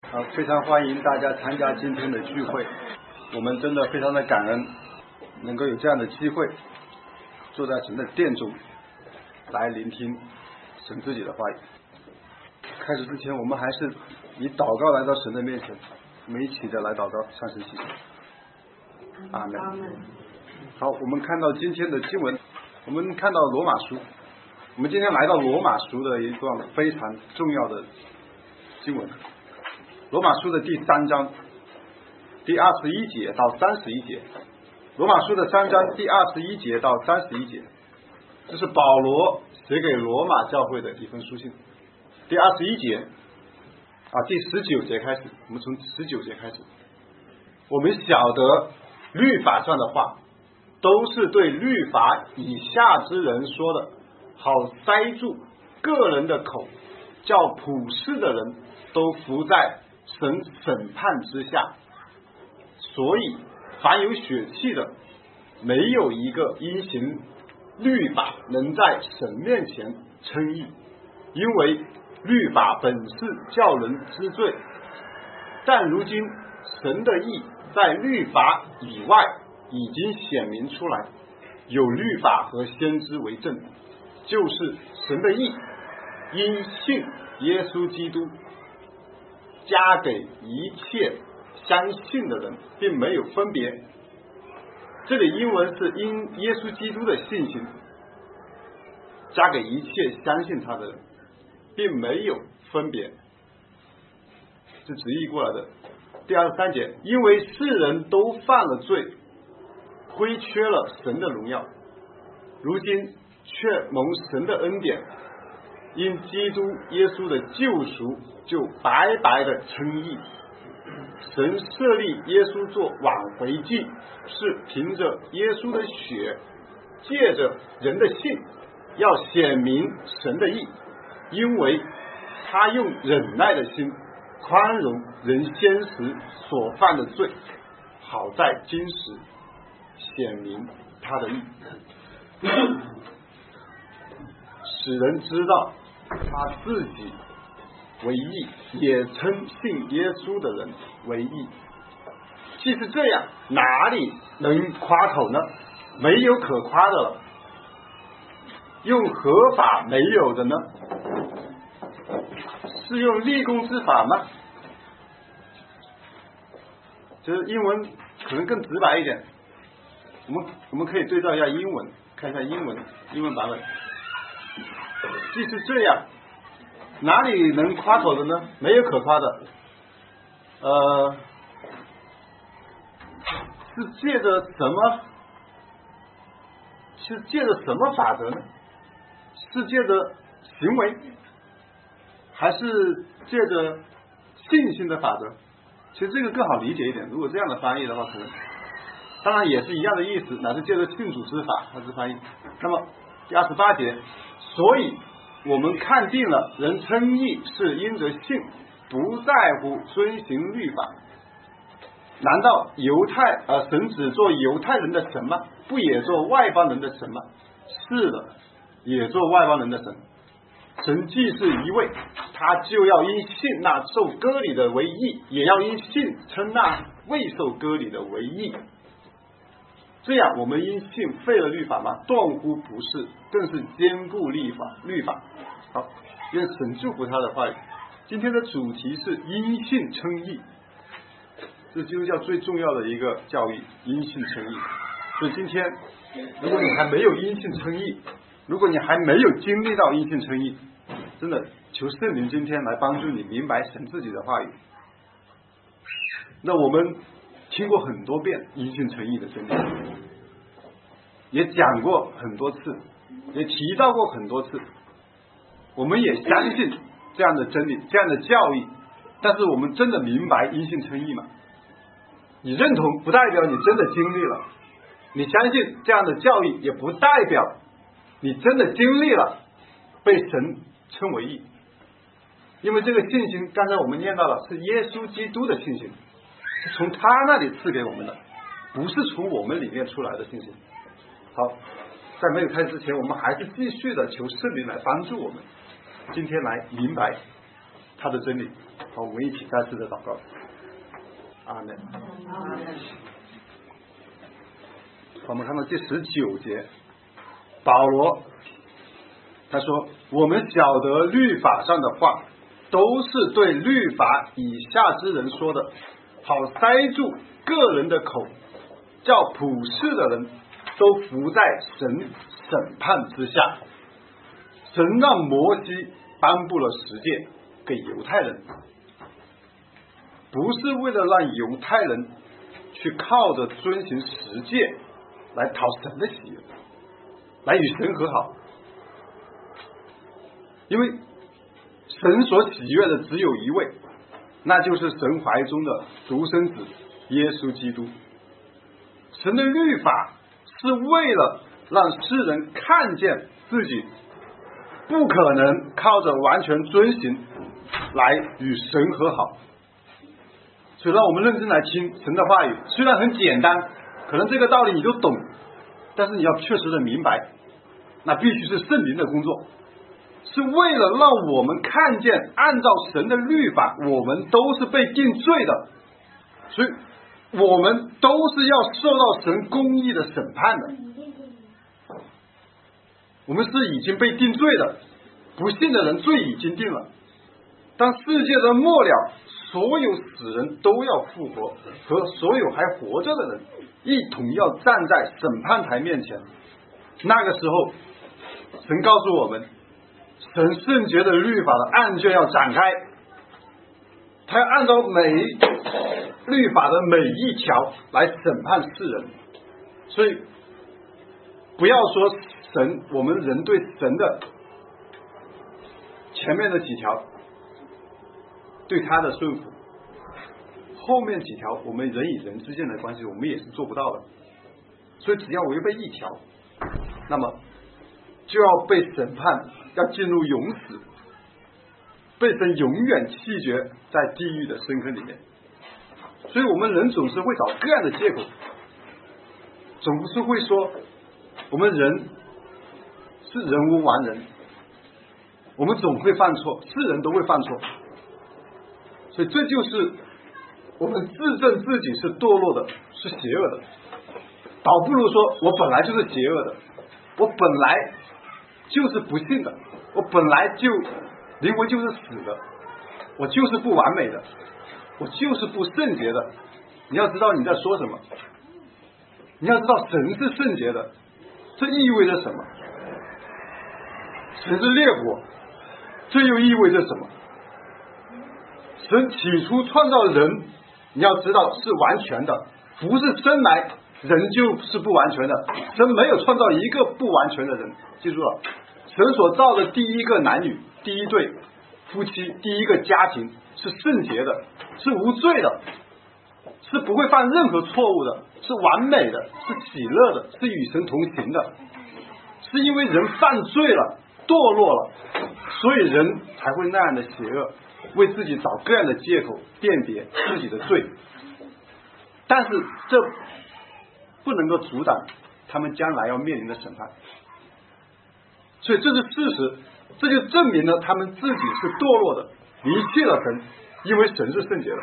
非常欢迎大家参加今天的聚会，我们真的非常的感恩能够有这样的机会坐在神的殿中来聆听神自己的话语。开始之前，我们还是以祷告来到神的面前，我们一起的来祷告，向神祈求。阿门。好，我们看到今天的经文，我们看到罗马书，我们今天来到罗马书的一段非常重要的经文，罗马书的第3章第21节到31节，罗马书的3章第21节到31节，这是保罗写给罗马教会的一封书信。第21节第19节开始，我们从19节开始，我们晓得律法上的话都是对律法以下之人说的，好塞住个人的口，叫普世的人都服在神审判之下。所以凡有血气的，没有一个因行律法能在神面前称义，因为律法本是叫人知罪，但如今神的义在律法以外已经显明出来，有律法和先知为证，就是神的义因信耶稣基督加给一切相信的人，并没有分别。这里英文是因耶稣基督的信心加给一切相信他的人，并没有分别，是直译过来的。第23节，因为世人都犯了罪，亏缺了神的荣耀，如今却蒙神的恩典，因基督耶稣的救赎，就白白的称义。神设立耶稣做挽回祭，是凭着耶稣的血，借着人的信，要显明神的义，因为他用忍耐的心宽容人先时所犯的罪，好在今时显明他的义，使人知道他自己为义，也称信耶稣的人为义。既是这样，哪里能夸口呢？没有可夸的了。用合法没有的呢？是用立功之法吗？就是英文可能更直白一点，我们可以对照一下英文，看一下英文版本。既是这样，哪里能夸口的呢？没有可夸的。是借着什么？是借着什么法则呢？是借着行为，还是借着信心的法则？其实这个更好理解一点，如果这样的翻译的话，可能当然也是一样的意思，乃是借着信主之法，它是翻译。那么第28节，所以我们看定了人称义是因着信，不在乎遵行律法。难道神只做犹太人的神吗？不也做外邦人的神吗？是的，也做外邦人的神。神既是一位，他就要因信那受割礼的为义，也要因信称那未受割礼的为义。这样我们因信废了律法吗？断乎不是，更是坚固律法。好，愿神祝福他的话语。今天的主题是因信称义，这是基督教最重要的一个教义，因信称义。所以今天如果你还没有因信称义，如果你还没有经历到因信称义，真的求圣灵今天来帮助你明白神自己的话语。那我们听过很多遍因信称义的真理，也讲过很多次，也提到过很多次，我们也相信这样的真理，这样的教义，但是我们真的明白因信称义吗？你认同不代表你真的经历了，你相信这样的教义也不代表你真的经历了被神称为义。因为这个信心刚才我们念到了是耶稣基督的信心，是从他那里赐给我们的，不是从我们里面出来的信心。好，在没有开始之前，我们还是继续的求圣灵来帮助我们今天来明白他的真理。 好，我们一起再次的祷告。阿门。我们看到第19节，保罗他说，我们晓得律法上的话都是对律法以下之人说的，好塞住个人的口，叫普世的人都服在神审判之下。神让摩西颁布了十诫给犹太人，不是为了让犹太人去靠着遵行十诫来讨神的喜悦，来与神和好，因为神所喜悦的只有一位，那就是神怀中的独生子耶稣基督。神的律法是为了让世人看见自己不可能靠着完全遵行来与神和好，所以让我们认真来听神的话语。虽然很简单，可能这个道理你都懂，但是你要确实的明白，那必须是圣灵的工作，是为了让我们看见按照神的律法我们都是被定罪的，所以我们都是要受到神公义的审判的。我们是已经被定罪的，不信的人罪已经定了。当世界的末了，所有死人都要复活，和所有还活着的人一同要站在审判台面前。那个时候神告诉我们，神圣洁的律法的案卷要展开，他要按照律法的每一条来审判世人。所以不要说神，我们人对神的前面的几条对他的顺服，后面几条我们人与人之间的关系我们也是做不到的。所以只要违背一条，那么就要被审判，要进入永死，被神永远弃绝在地狱的深坑里面。所以我们人总是会找各样的借口，总是会说我们人是人无完人，我们总会犯错，是人都会犯错。所以这就是我们自证自己是堕落的，是邪恶的，倒不如说我本来就是邪恶的，我本来就是不信的，我本来就灵魂就是死的，我就是不完美的，我就是不圣洁的。你要知道你在说什么，你要知道神是圣洁的，这意味着什么？神是烈火，这又意味着什么？神起初创造人，你要知道是完全的，不是生来人就是不完全的，神没有创造一个不完全的人，记住了，神所造的第一个男女，第一对夫妻，第一个家庭是圣洁的，是无罪的，是不会犯任何错误的，是完美的，是喜乐的，是与神同行的。是因为人犯罪了，堕落了，所以人才会那样的邪恶，为自己找各样的借口辨别自己的罪。但是这不能够阻挡他们将来要面临的审判，所以这是事实，这就证明了他们自己是堕落的，离弃了神，因为神是圣洁的。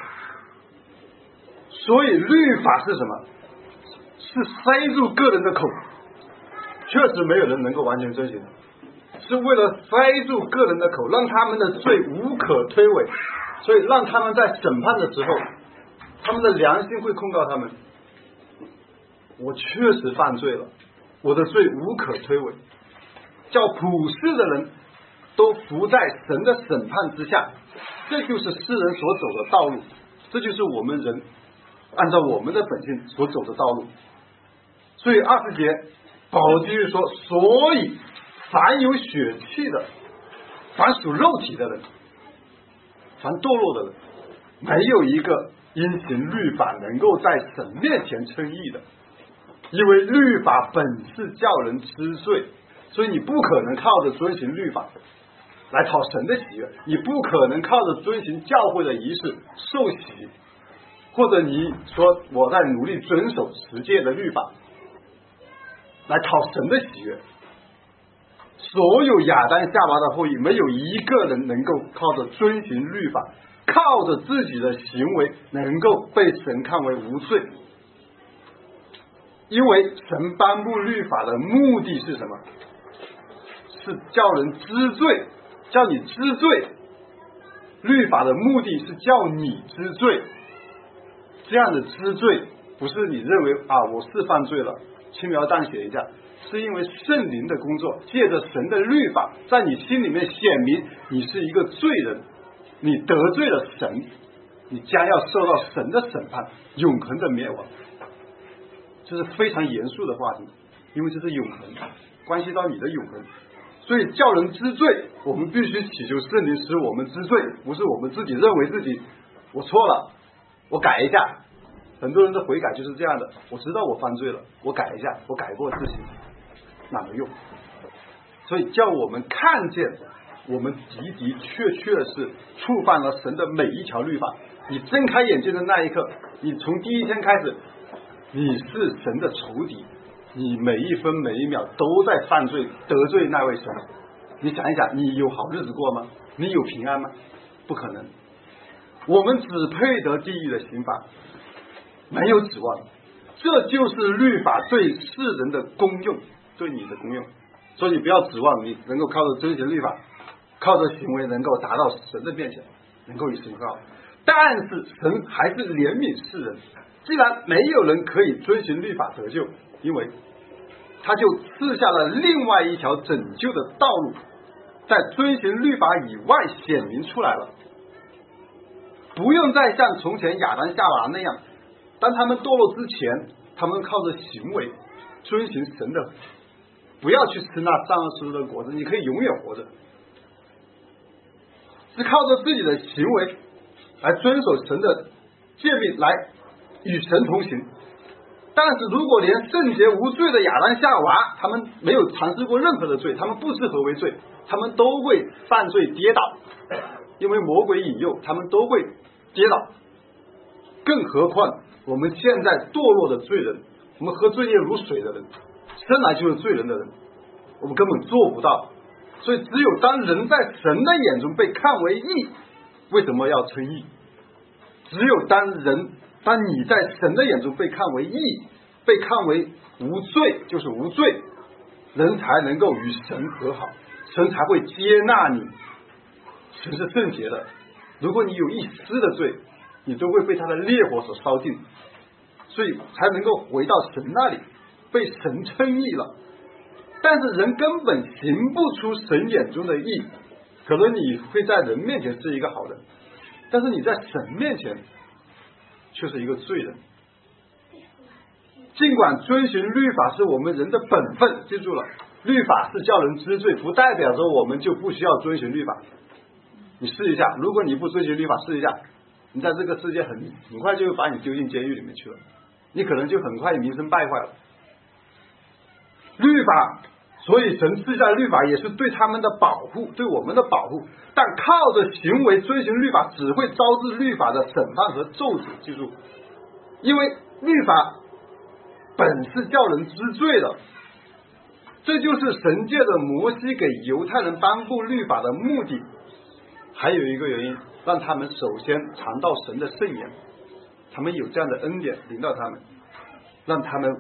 所以律法是什么？是塞住个人的口，确实没有人能够完全遵行，是为了塞住个人的口，让他们的罪无可推诿，所以让他们在审判的时候，他们的良心会控告他们，我确实犯罪了，我的罪无可推诿，叫普世的人都服在神的审判之下。这就是世人所走的道路，这就是我们人按照我们的本性所走的道路。所以20节保罗继续说，所以凡有血气的，凡属肉体的人，凡堕落的人，没有一个因行律法能够在神面前称义的，因为律法本是叫人知罪，所以你不可能靠着遵行律法来讨神的喜悦，你不可能靠着遵行教会的仪式受洗，或者你说我在努力遵守十诫的律法来讨神的喜悦。所有亚当夏娃的后裔，没有一个人能够靠着遵行律法靠着自己的行为能够被神看为无罪。因为神颁布律法的目的是什么？是叫人知罪，叫你知罪。律法的目的是叫你知罪。这样的知罪不是你认为我是犯罪了轻描淡写一下，是因为圣灵的工作，借着神的律法在你心里面显明你是一个罪人，你得罪了神，你将要受到神的审判，永恒的灭亡。这是非常严肃的话题，因为这是永恒，关系到你的永恒。所以叫人知罪，我们必须祈求圣灵使我们知罪，不是我们自己认为自己我错了，我改一下。很多人的悔改就是这样的，我知道我犯罪了，我改一下，我改过自新，哪能用？所以叫我们看见我们的的确确是触犯了神的每一条律法。你睁开眼睛的那一刻，你从第一天开始，你是神的仇敌，你每一分每一秒都在犯罪，得罪那位神。你想一想，你有好日子过吗？你有平安吗？不可能。我们只配得地狱的刑罚，没有指望。这就是律法对世人的功用，对你的功用。所以你不要指望你能够靠着遵循律法，靠着行为能够达到神的面前，能够与神和好。但是神还是怜悯世人，既然没有人可以遵循律法得救，因为他就赐下了另外一条拯救的道路，在遵循律法以外显明出来了。不用再像从前亚当夏娃那样，当他们堕落之前，他们靠着行为遵循神的，不要去吃那善恶树的果子，你可以永远活着，是靠着自己的行为来遵守神的诫命，来与神同行。但是如果连圣洁无罪的亚当夏娃，他们没有尝试过任何的罪，他们不知何为罪，他们都会犯罪跌倒，因为魔鬼引诱，他们都会跌倒。更何况我们现在堕落的罪人，我们喝罪孽如水的人，生来就是罪人的人，我们根本做不到。所以只有当人在神的眼中被看为义，为什么要称义？只有当你在神的眼中被看为义，被看为无罪，就是无罪，人才能够与神和好，神才会接纳你。神是圣洁的，如果你有一丝的罪，你都会被他的烈火所烧尽，所以才能够回到神那里，被神称义了。但是人根本行不出神眼中的义，可能你会在人面前是一个好人，但是你在神面前却是一个罪人。尽管遵循律法是我们人的本分，记住了，律法是叫人知罪，不代表着我们就不需要遵循律法。你试一下，如果你不遵循律法，试一下，你在这个世界很快就会把你丢进监狱里面去了，你可能就很快名声败坏了。律法，所以神赐下律法也是对他们的保护，对我们的保护，但靠着行为遵循律法只会招致律法的审判和咒诅。记住，因为律法本是叫人知罪的，这就是神借着摩西给犹太人颁布律法的目的。还有一个原因，让他们首先尝到神的圣言，他们有这样的恩典临到他们，让他们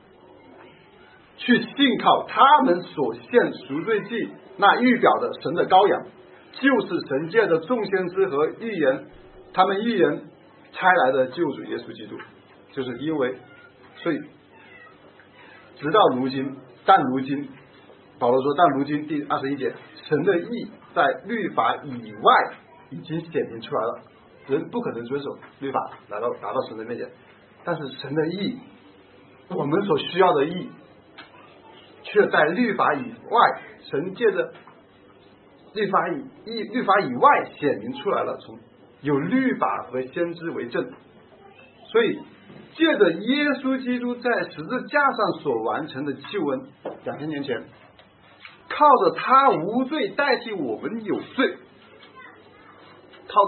去信靠他们所献赎罪祭那预表的神的羔羊，就是神借着众先知和预言，他们预言差来的救主耶稣基督。就是因为，所以直到如今，保罗说，但如今第21节，神的义在律法以外已经显明出来了，人不可能遵守律法达到神的面前，但是神的义，我们所需要的义却在律法以外，神借着律法以外显明出来了，从有律法和先知为证。所以借着耶稣基督在十字架上所完成的救恩，2000年前靠着他无罪代替我们有罪，靠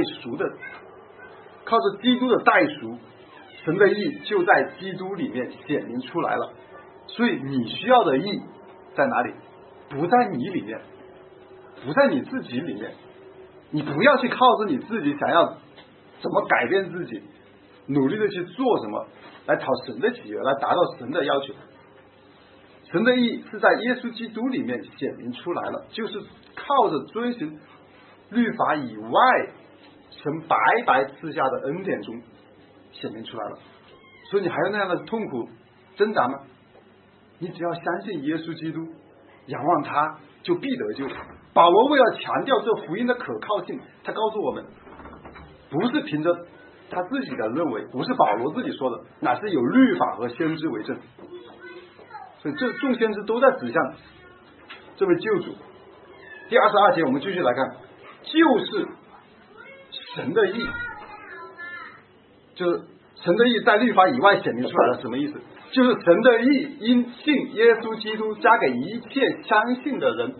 着基督的代赎，神的义就在基督里面显明出来了。所以你需要的义在哪里？不在你里面，不在你自己里面， 你不要去靠着你自己想要怎么改变自己，努力的去做什么来讨神的喜悦，来达到神的要求。神的义是在耶稣基督里面显明出来了，就是靠着遵循律法以外，神白白赐下的恩典中显明出来了。所以你还有那样的痛苦挣扎吗？你只要相信耶稣基督，仰望他，就必得救。保罗为了强调这福音的可靠性，他告诉我们，不是凭着他自己的认为，不是保罗自己说的，乃是有律法和先知为证。所以这众先知都在指向这位救主。第22节我们继续来看，就是神的义，就是神的义在律法以外显明出来了，什么意思？就是神的义因信耶稣基督加给一切相信的人，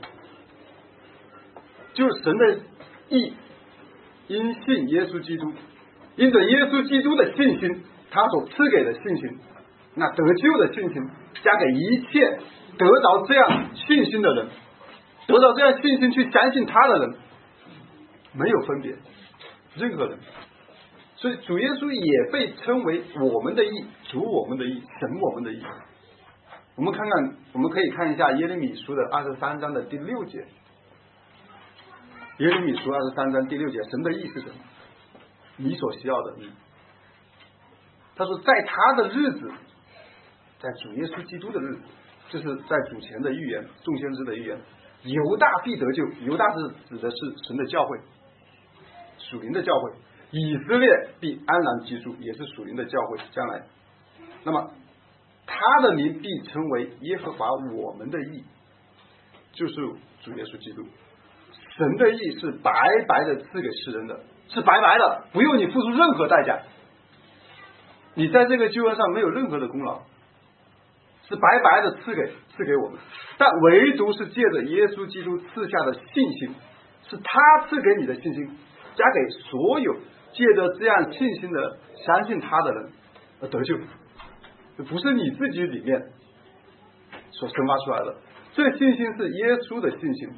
就是神的义因信耶稣基督，因着耶稣基督的信心，他所赐给的信心，那得救的信心加给一切得着这样信心的人，得到这样信心去相信他的人，没有分别，任何人。所以主耶稣也被称为我们的义，主我们的义，神我们的义。我们可以看一下耶利米书的23章的第6节。耶利米书23章第6节，神的义是什么？你所需要的义。他说在他的日子，在主耶稣基督的日子，就是在主前的预言，众先知的预言，犹大必得救。犹大是指的是神的教会，属灵的教会。以色列必安然居住，也是属灵的教会将来。那么他的名必称为耶和华我们的义，就是主耶稣基督。神的义是白白的赐给世人的，是白白的，不用你付出任何代价，你在这个救恩上没有任何的功劳，是白白的赐给我们。但唯独是借着耶稣基督赐下的信心，是他赐给你的信心，加给所有借着这样信心的相信他的人而得救，不是你自己里面所生发出来的。这个信心是耶稣的信心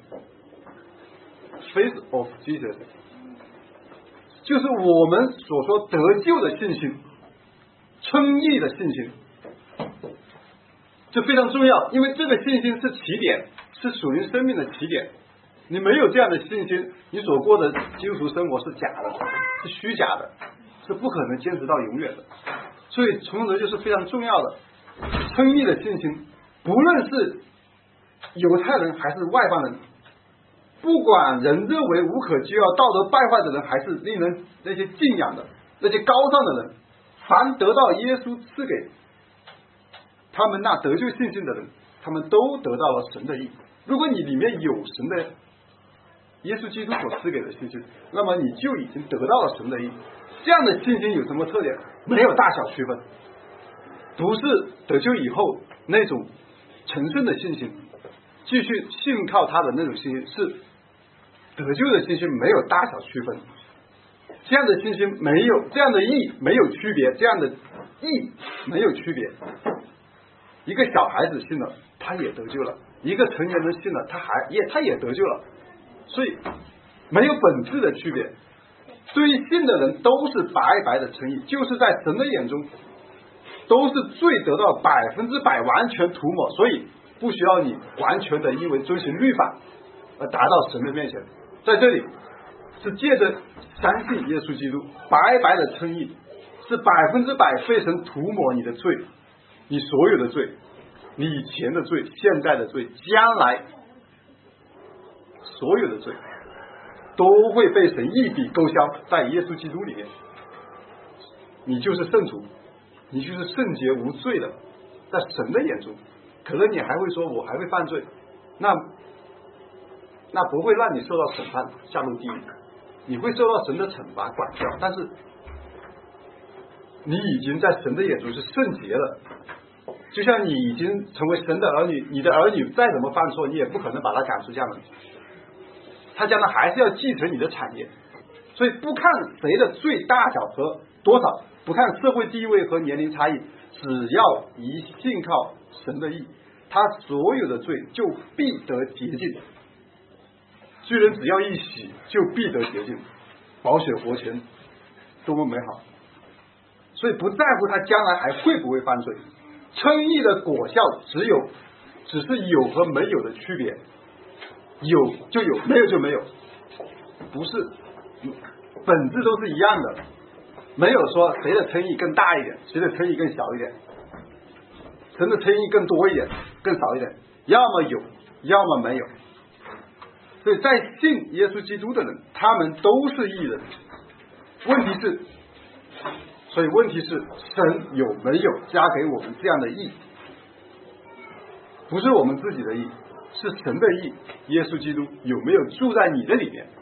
，Faith of Jesus， 就是我们所说得救的信心，称义的信心。这非常重要，因为这个信心是起点，是属灵生命的起点。你没有这样的信心，你所过的基督徒生活是假的，是虚假的，是不可能坚持到永远的。所以从这就是非常重要的称义的信心，不论是犹太人还是外邦人，不管人认为无可救药、道德败坏的人，还是令人那些敬仰的、那些高尚的人，凡得到耶稣赐给他们那得救信心的人，他们都得到了神的义。如果你里面有神的耶稣基督所赐给的信心，那么你就已经得到了神的义。这样的信心有什么特点？没有大小区分，不是得救以后那种成圣的信心，继续信靠他的那种信心，是得救的信心，没有大小区分。这样的信心没有，这样的义没有区别，这样的义没有区别。一个小孩子信了，他也得救了；一个成年人信了，他也得救了。所以没有本质的区别，对于信的人都是白白的称义，就是在神的眼中都是罪得到100%完全涂抹，所以不需要你完全的因为遵循律法而达到神的面前。在这里是借着相信耶稣基督白白的称义，是100%被神涂抹你的罪，你所有的罪，你以前的罪、现在的罪、将来所有的罪都会被神一笔勾销，在耶稣基督里面，你就是圣徒，你就是圣洁无罪的，在神的眼中。可能你还会说我还会犯罪，那不会让你受到审判下入地狱，你会受到神的惩罚管教，但是你已经在神的眼中是圣洁了。就像你已经成为神的儿女，你的儿女再怎么犯错，你也不可能把他赶出家门，他将来还是要继承你的产业。所以不看谁的罪大小和多少，不看社会地位和年龄差异，只要一信靠神的义，他所有的罪就必得洁净， 罪人只要一洗，就必得洁净，保血活泉，多么美好！所以不在乎他将来还会不会犯罪。称义的果效只是有和没有的区别，有就有，没有就没有，不是本质都是一样的，没有说谁的称义更大一点，谁的称义更小一点，谁的称义更多一点，更少一点，要么有，要么没有。所以在信耶稣基督的人，他们都是义人。问题是神有没有加给我们这样的义？不是我们自己的义，是神的义。耶稣基督有没有住在你的里面？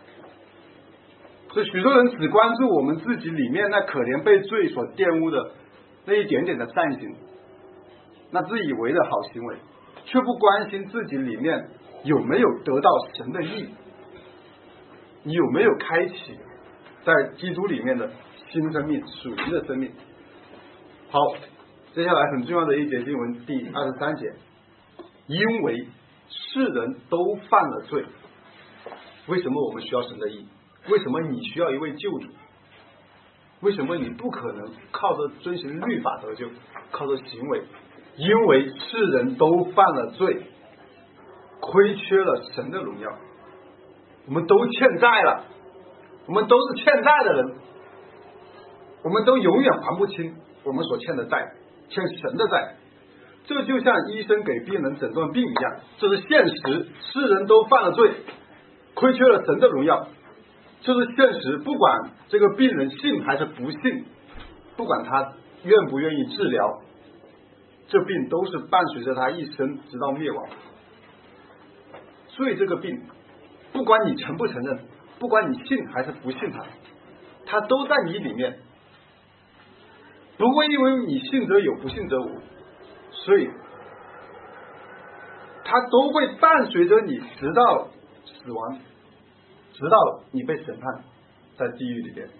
所以许多人只关注我们自己里面那可怜被罪所玷污的那一点点的善行，那自以为的好行为，却不关心自己里面有没有得到神的义，你有没有开启在基督里面的新生命，属灵的生命。好，接下来很重要的一节经文，第23节，因为世人都犯了罪。为什么我们需要神的义？为什么你需要一位救主？为什么你不可能靠着遵循律法得救，靠着行为？因为世人都犯了罪，亏缺了神的荣耀。我们都欠债了，我们都是欠债的人，我们都永远还不清我们所欠的债，欠神的债。这就像医生给病人诊断病一样，这是现实。世人都犯了罪，亏缺了神的荣耀，这是现实。不管这个病人信还是不信，不管他愿不愿意治疗，这病都是伴随着他一生直到灭亡。所以这个病不管你承不承认，不管你信还是不信他都在你里面，不会因为你信则有，不信则无，所以他都会伴随着你直到死亡，直到你被审判在地狱里面。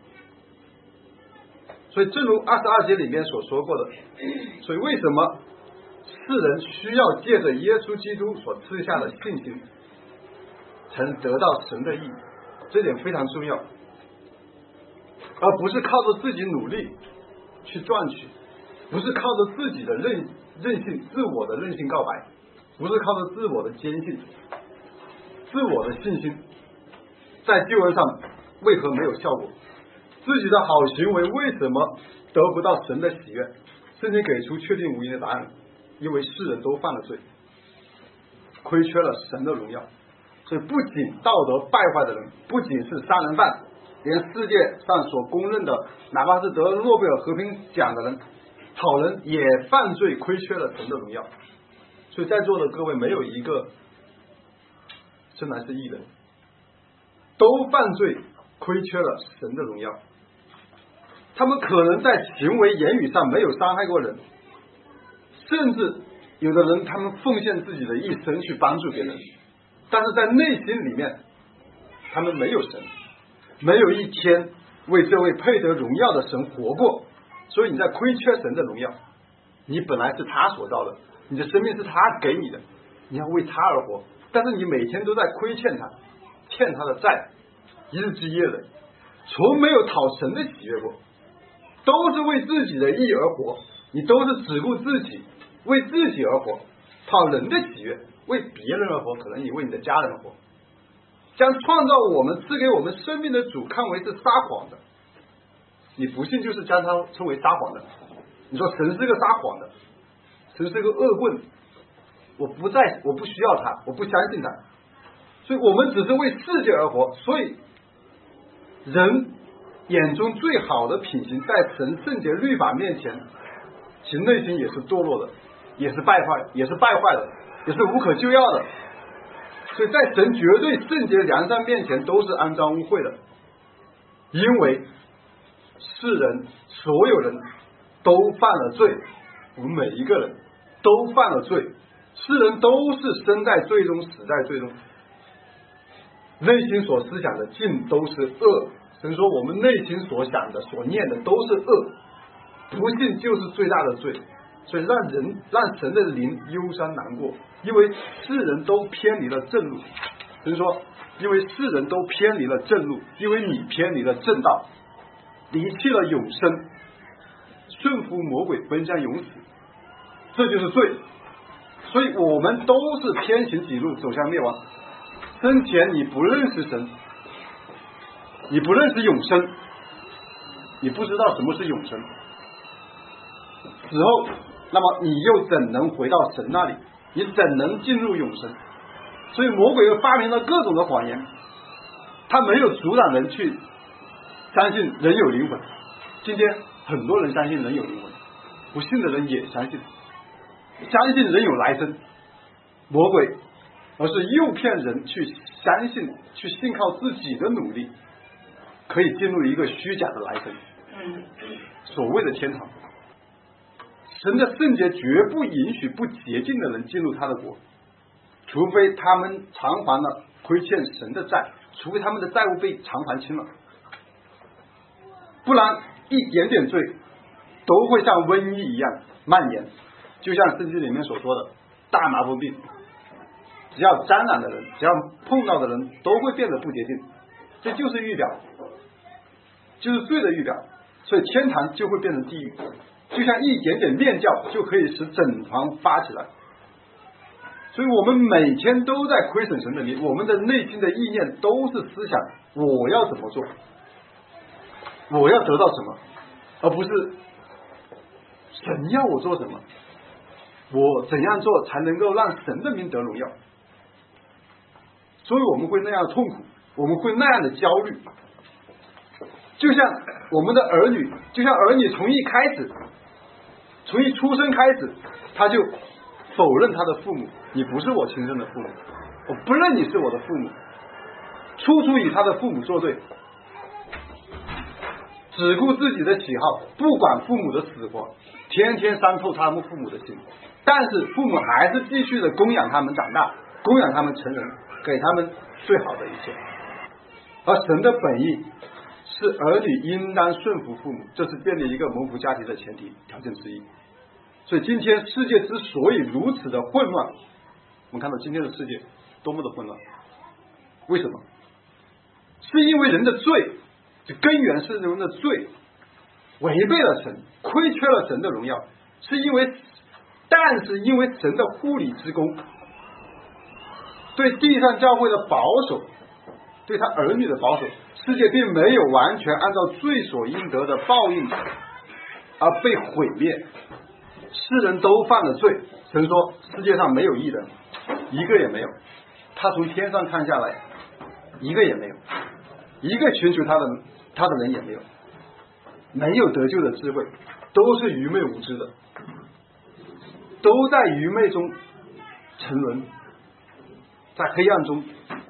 所以正如22节里面所说过的，所以为什么世人需要借着耶稣基督所赐下的信心才能得到神的义，这点非常重要，而不是靠着自己努力去赚取，不是靠着自己的任性，自我的任性告白，不是靠着自我的坚信，自我的信心在救恩上为何没有效果？自己的好行为为什么得不到神的喜悦？圣经给出确定无疑的答案，因为世人都犯了罪，亏缺了神的荣耀。所以不仅道德败坏的人，不仅是杀人犯，连世界上所公认的哪怕是得诺贝尔和平奖的人，好人也犯罪，亏缺了神的荣耀。所以在座的各位没有一个生来是义人，都犯罪，亏缺了神的荣耀。他们可能在行为言语上没有伤害过人，甚至有的人他们奉献自己的一生去帮助别人，但是在内心里面他们没有神，没有一天为这位配得荣耀的神活过。所以你在亏缺神的荣耀。你本来是他所造的，你的生命是他给你的，你要为他而活，但是你每天都在亏欠他，欠他的债，一日之夜的，从没有讨神的喜悦过，都是为自己的义而活，你都是只顾自己，为自己而活，讨人的喜悦，为别人而活，可能你为你的家人而活，将创造我们赐给我们生命的主看为是撒谎的。你不信就是将他称为撒谎的。你说神是个撒谎的，神是个恶棍，我不需要他，我不相信他。所以我们只是为世界而活。所以人眼中最好的品行，在神圣洁律法面前，其内心也是堕落的，也是败坏的，也是无可救药的。所以在神绝对圣洁良善面前都是肮脏污秽的。因为世人所有人都犯了罪，我们每一个人都犯了罪，世人都是生在罪中，死在罪中，内心所思想的尽都是恶。神说我们内心所想的所念的都是恶，不信就是最大的罪。所以让神的灵忧伤难过，因为世人都偏离了正路， 神说，因为世人都偏离了正路，因为你偏离了正道，离弃了永生，顺服魔鬼，奔向永死，这就是罪。所以我们都是偏行己路，走向灭亡。生前你不认识神，你不认识永生，你不知道什么是永生，死后那么你又怎能回到神那里？你怎能进入永生？所以魔鬼又发明了各种的谎言，他没有阻挡人去相信人有灵魂。今天很多人相信人有灵魂，不信的人也相信人有来生。魔鬼而是诱骗人去相信，去信靠自己的努力可以进入一个虚假的来生，所谓的天堂。神的圣洁绝不允许不洁净的人进入他的国，除非他们偿还了亏欠神的债，除非他们的债务被偿还清了，不然一点点罪都会像瘟疫一样蔓延。就像圣经里面所说的大麻风病，只要沾染的人，只要碰到的人都会变得不洁净，这就是预表，就是罪的预表。所以天堂就会变成地狱，就像一点点面酵就可以使整团发起来。所以我们每天都在亏损神的灵，我们的内心的意念都是思想，我要怎么做，我要得到什么，而不是神要我做什么，我怎样做才能够让神的名得荣耀。所以我们会那样的痛苦，我们会那样的焦虑。就像我们的儿女，就像儿女从一开始，从一出生开始，他就否认他的父母，你不是我亲生的父母，我不认你是我的父母，处处与他的父母作对，只顾自己的喜好，不管父母的死活，天天伤透他们父母的心。但是父母还是继续的供养他们长大，供养他们成人，给他们最好的一切。而神的本意是儿女应当顺服父母，这是建立一个蒙福家庭的前提条件之一。所以今天世界之所以如此的混乱，我们看到今天的世界多么的混乱，为什么？是因为人的罪，这根源是人的罪违背了神，亏缺了神的荣耀，但是因为神的护理之功，对地上教会的保守，对他儿女的保守，世界并没有完全按照罪所应得的报应而被毁灭。世人都犯了罪，神说世界上没有义人，一个也没有，他从天上看下来，一个也没有，一个寻求他的人也没有，没有得救的智慧，都是愚昧无知的，都在愚昧中沉沦，在黑暗中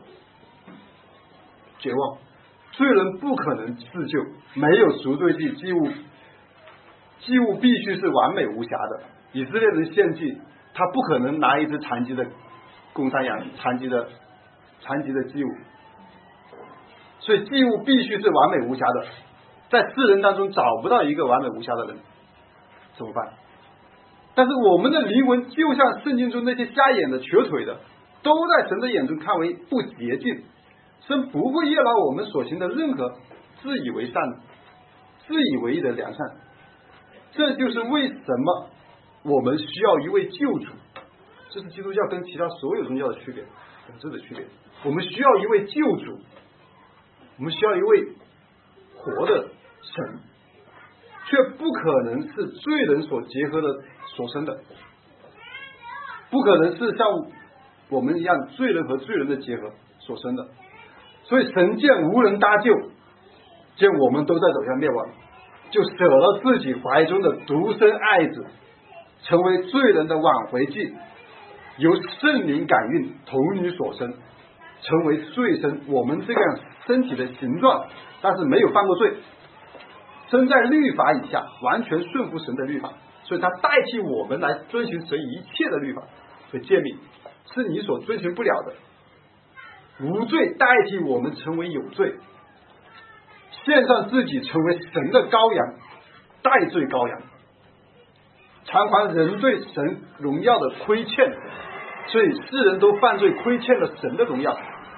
绝望。罪人不可能自救，没有赎罪祭，祭物必须是完美无瑕的。以色列人献祭，他不可能拿一只残疾的公山羊，残疾的祭物，所以祭物必须是完美无瑕的。在世人当中找不到一个完美无瑕的人，怎么办？但是我们的灵魂就像圣经中那些瞎眼的瘸腿的，都在神的眼中看为不洁净。神不会悦纳我们所行的任何自以为善、自以为义的良善。这就是为什么我们需要一位救主，这是基督教跟其他所有宗教的区别，本质的区别。我们需要一位救主，我们需要一位活的神，却不可能是罪人所结合的所生的，不可能是像我们一样罪人和罪人的结合所生的。所以神见无人搭救，见我们都在走向灭亡，就舍了自己怀中的独生爱子，成为罪人的挽回祭，由圣灵感孕，童女所生，成为罪身。我们这样身体的形状，但是没有犯过罪，身在律法以下，完全顺服神的律法，所以他代替我们来遵循神一切的律法和诫命，是你所遵循不了的。无罪代替我们成为有罪，献上自己成为神的羔羊，代罪羔羊，偿还人对神荣耀的亏欠。所以世人都犯罪，亏欠了神的荣耀，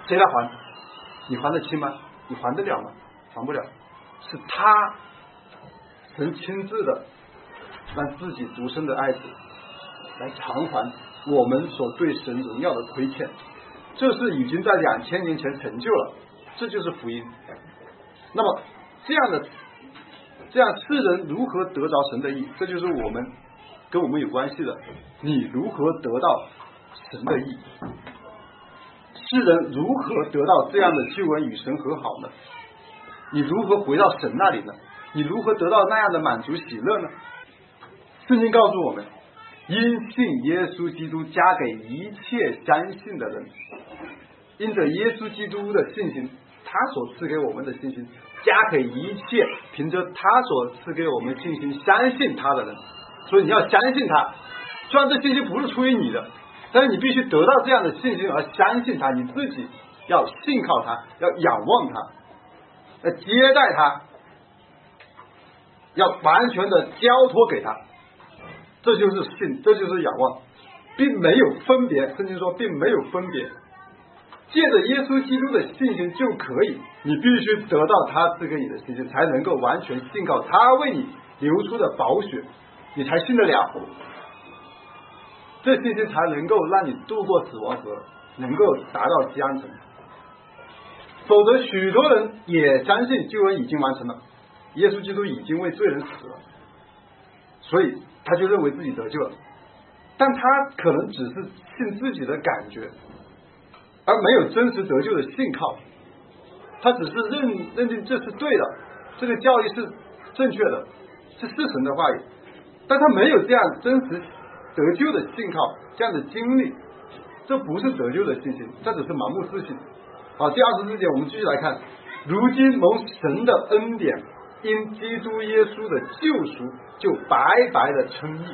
谁来还？你还得清吗？你还得了吗？还不了，是他神亲自的让自己独生的爱子来偿还我们所对神荣耀的亏欠，这是已经在2000年前成就了，这就是福音。那么这样世人如何得着神的义？这就是跟我们有关系的。你如何得到神的义？世人如何得到这样的救恩与神和好呢？你如何回到神那里呢？你如何得到那样的满足喜乐呢？圣经告诉我们，因信耶稣基督加给一切相信的人，因着耶稣基督的信心，他所赐给我们的信心，加给一切凭着他所赐给我们信心相信他的人。所以你要相信他，虽然这信心不是出于你的，但是你必须得到这样的信心而相信他，你自己要信靠他，要仰望他，要接待他，要完全的交托给他，这就是信，这就是仰望，并没有分别。圣经说并没有分别，借着耶稣基督的信心就可以，你必须得到他赐给你的信心，才能够完全信靠他为你流出的宝血，你才信得了，这信心才能够让你度过死亡河，能够达到基安城。否则许多人也相信救恩已经完成了，耶稣基督已经为罪人死了，所以他就认为自己得救了，但他可能只是信自己的感觉，而没有真实得救的信靠。他只是认定这是对的，这个教义是正确的，是神的话语，但他没有这样真实得救的信靠，这样的经历，这不是得救的信心，这只是盲目自信。好，第24节我们继续来看，如今蒙神的恩典，因基督耶稣的救赎，就白白的称义。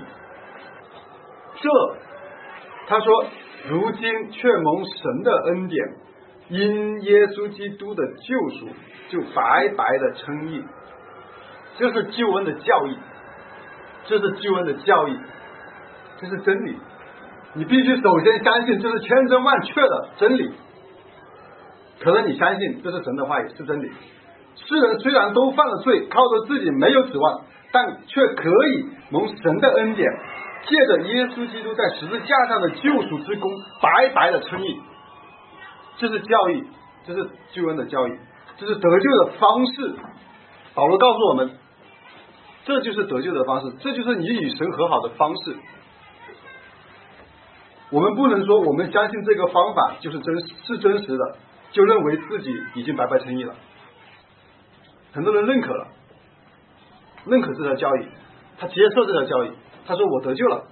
他说如今却蒙神的恩典，因耶稣基督的救赎，就白白的称义。这是救恩的教义，这是救恩的教义，这是真理。你必须首先相信这是千真万确的真理，可能你相信这是神的话语，是真理。世人虽然都犯了罪，靠着自己没有指望，但却可以蒙神的恩典，借着耶稣基督在十字架上的救赎之功，白白的称义。这是教义，这是救恩的教义，这是得救的方式。保罗告诉我们，这就是得救的方式，这就是你与神和好的方式。我们不能说我们相信这个方法就是真实的，就认为自己已经白白称义了。很多人认可这条教义，他接受这条教义，他说我得救了。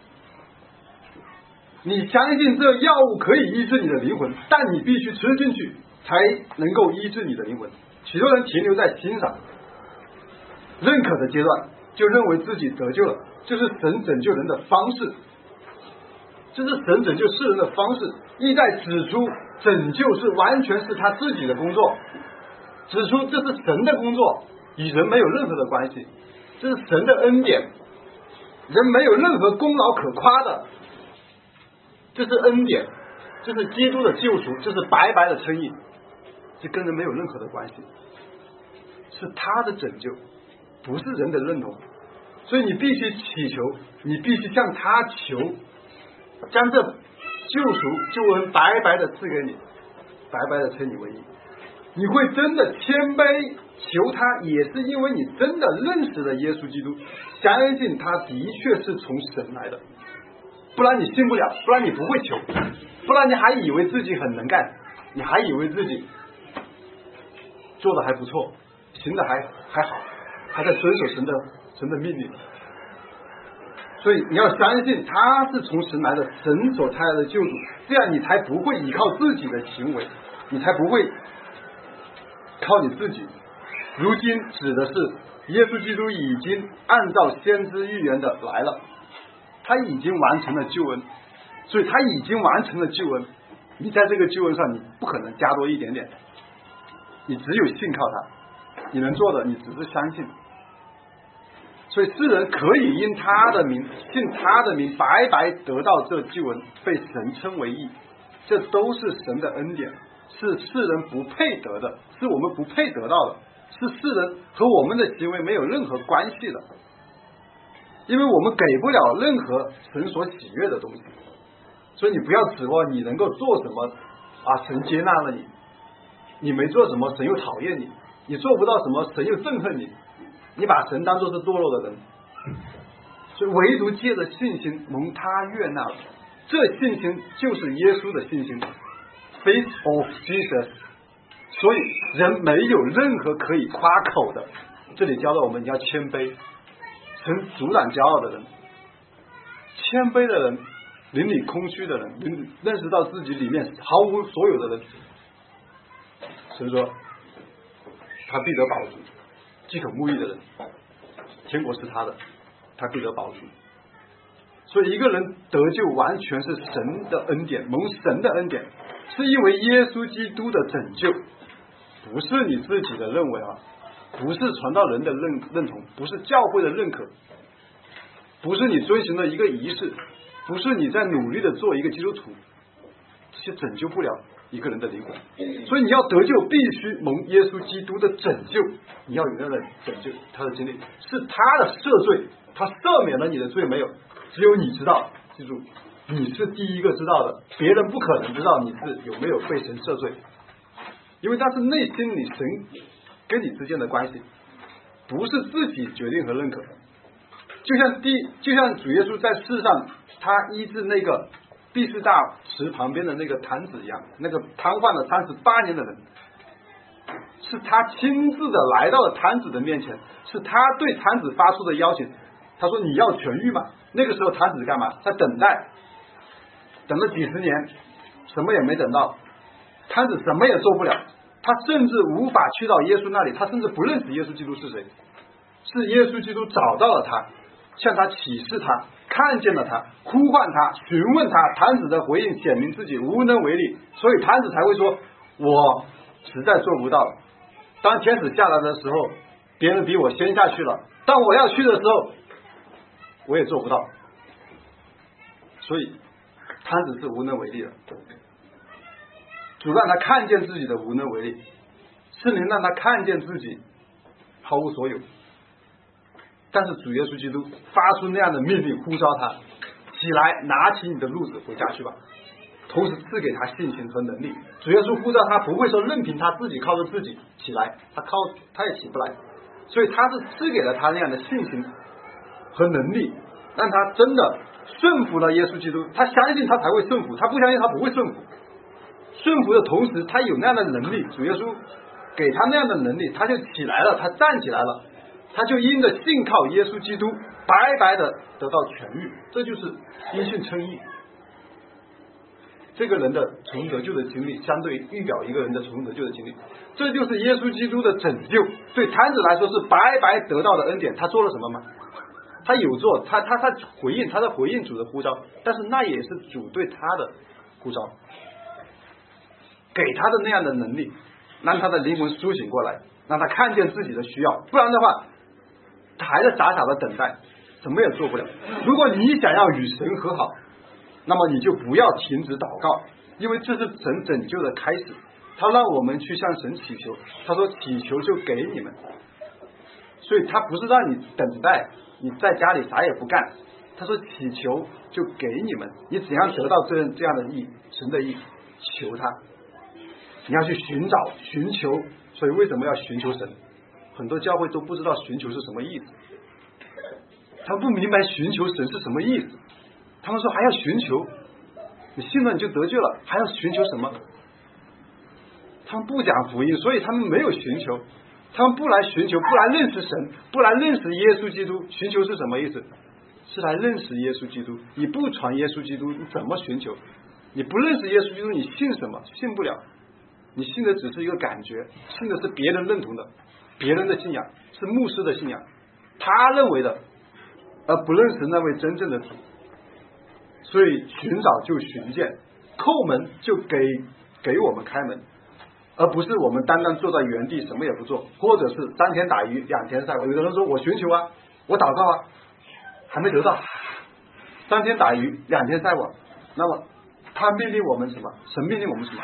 你相信这药物可以医治你的灵魂，但你必须吃进去才能够医治你的灵魂。许多人停留在欣赏认可的阶段，就认为自己得救了，这是神拯救人的方式，这是神拯救世人的方式，意在指出拯救是完全是他自己的工作，指出这是神的工作，与人没有任何的关系，这是神的恩典，人没有任何功劳可夸的，这是恩典，这是基督的救赎，这是白白的称义，这跟人没有任何的关系，是他的拯救，不是人的认同。所以你必须祈求，你必须向他求，将这救赎救恩白白的赐给你，白白的称你为义。你会真的谦卑求他，也是因为你真的认识了耶稣基督，相信他的确是从神来的，不然你信不了，不然你不会求，不然你还以为自己很能干，你还以为自己做的还不错，行的还好，还在遵守神的命令。所以你要相信他是从神来的，神所差来的救主，这样你才不会依靠自己的行为，你才不会靠你自己。如今指的是耶稣基督已经按照先知预言的来了，他已经完成了救恩，所以他已经完成了救恩，你在这个救恩上你不可能加多一点点，你只有信靠他，你能做的你只是相信。所以世人可以因他的名，信他的名，白白得到这救恩，被神称为义，这都是神的恩典， 是世人不配得的，是我们不配得到的，是世人和我们的行为没有任何关系的，因为我们给不了任何神所喜悦的东西。所以你不要指望你能够做什么神接纳了你，你没做什么神又讨厌你，你做不到什么神又憎恨你，你把神当作是堕落的人。所以唯独借着信心蒙他悦纳了，这信心就是耶稣的信心 Faith of Jesus。 所以人没有任何可以夸口的，这里教导我们你要谦卑，神阻挡骄傲的人，谦卑的人，邻里空虚的人，认识到自己里面毫无所有的人，神说他必得饱足，饥渴慕义的人天国是他的，他必得饱足。所以一个人得救完全是神的恩典，蒙神的恩典，是因为耶稣基督的拯救，不是你自己的认为不是传道人的认同，不是教会的认可，不是你遵循的一个仪式，不是你在努力的做一个基督徒，这些拯救不了一个人的灵魂。所以你要得救必须蒙耶稣基督的拯救，你要有那个拯救他的经历，是他的赦罪，他赦免了你的罪没有，只有你知道，记住你是第一个知道的，别人不可能知道你是有没有被神赦罪，因为那是内心里神跟你之间的关系，不是自己决定和认可。就像主耶稣在世上他医治那个毕士大池旁边的那个瘫子一样，那个瘫痪了38年的人，是他亲自的来到了瘫子的面前，是他对瘫子发出的邀请，他说你要痊愈吗？那个时候瘫子干嘛？在等待，等了几十年什么也没等到，瘫子什么也做不了，他甚至无法去到耶稣那里，他甚至不认识耶稣基督是谁，是耶稣基督找到了他，向他启示他，看见了他，呼唤他，询问他，瘫子的回应显明自己无能为力，所以瘫子才会说我实在做不到，当天使下来的时候别人比我先下去了，当我要去的时候我也做不到。所以瘫子是无能为力的，主让他看见自己的无能为力，圣灵让他看见自己毫无所有，但是主耶稣基督发出那样的命令，呼召他起来，拿起你的褥子回家去吧，同时赐给他信心和能力。主耶稣呼召他不会说任凭他自己靠着自己起来，他也起不来，所以他是赐给了他那样的信心和能力，让他真的顺服了耶稣基督，他相信他才会顺服，他不相信他不会顺服。顺服的同时他有那样的能力，主耶稣给他那样的能力，他就起来了，他站起来了，他就因着信靠耶稣基督白白的得到痊愈，这就是因信称义。这个人的从得救的经历相对预表一个人的从得救的经历，这就是耶稣基督的拯救，对瘫子来说是白白得到的恩典。他做了什么吗？他有做，他回应，他在回应主的呼召，但是那也是主对他的呼召，给他的那样的能力，让他的灵魂苏醒过来，让他看见自己的需要，不然的话他还在傻傻的等待，什么也做不了。如果你想要与神和好，那么你就不要停止祷告，因为这是神拯救的开始。他让我们去向神祈求，他说祈求就给你们，所以他不是让你等待你在家里啥也不干，他说祈求就给你们，你怎样得到这样的义，神的义，求他，你要去寻找寻求。所以为什么要寻求神？很多教会都不知道寻求是什么意思，他们不明白寻求神是什么意思，他们说还要寻求，你信了你就得救了，还要寻求什么？他们不讲福音，所以他们没有寻求，他们不来寻求，不来认识神，不来认识耶稣基督。寻求是什么意思？是来认识耶稣基督。你不传耶稣基督，你怎么寻求？你不认识耶稣基督，你信什么？信不了。你信的只是一个感觉，信的是别人认同的，别人的信仰，是牧师的信仰，他认为的，而不认识那位真正的主。所以寻找就寻见，叩门就给我们开门，而不是我们单单坐在原地什么也不做，或者是3天打鱼2天晒网。有的人说我寻求啊，我祷告啊，还没得到，3天打鱼2天晒网，那么他命令我们什么？神命令我们什么？